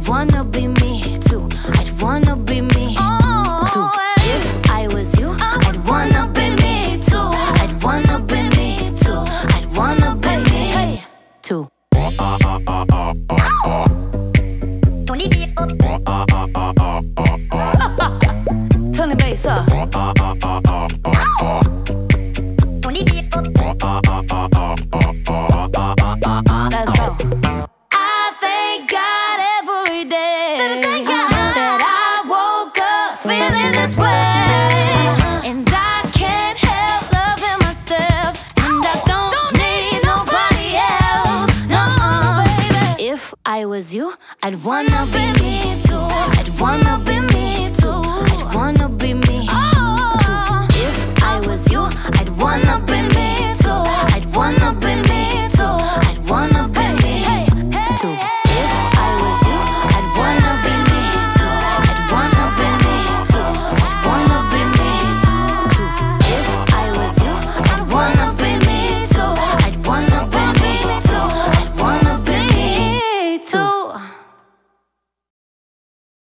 I'd wanna be me too. I'd wanna be me too. If I was you, I'd wanna be me too. I'd wanna be me too. I'd wanna be me too. Turn the bass up. Turn the bass up. Turn the bass up. Let's go. I thank God every day that I woke up feeling this way, and I can't help loving myself, and I don't need nobody else. No, baby. If I was you, I'd wanna be me too. I'd wanna be me too. I'd wanna be me too. If I was you, I'd wanna be